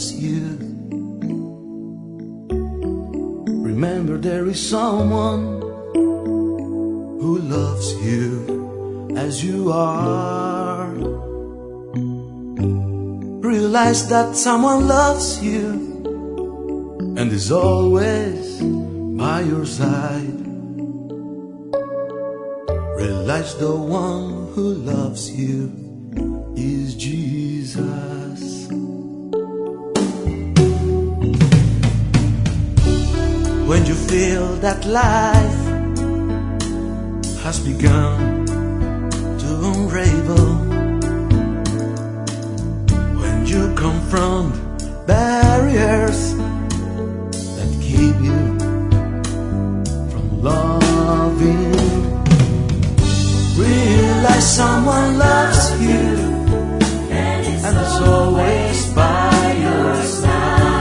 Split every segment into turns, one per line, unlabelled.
loves you. Remember, there is someone who loves you as you are. Realize that someone loves you and is always by your side. Realize the one who loves you is Jesus. When you feel that life has begun to unravel, when you confront barriers that keep you from loving, realize someone loves you and is always by your side.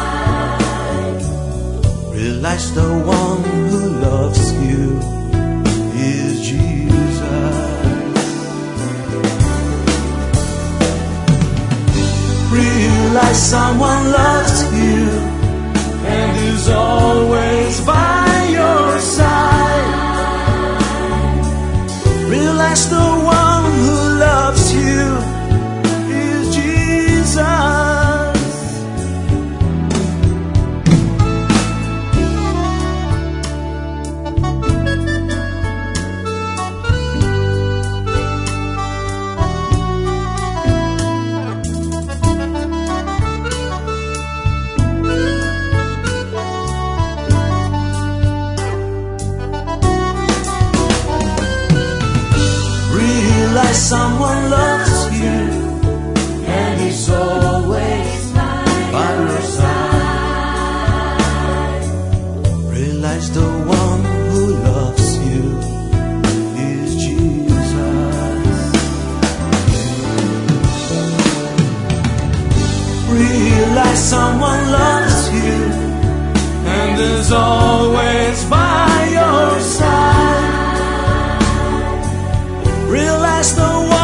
Realize the one who loves you is Jesus. Realize someone loves you and is always by your side. Realize the one who loves you is Jesus. Realize someone loves you and is always by your side. Realize the one who loves you is Jesus. Realize someone loves you and is always by your side. Realize the one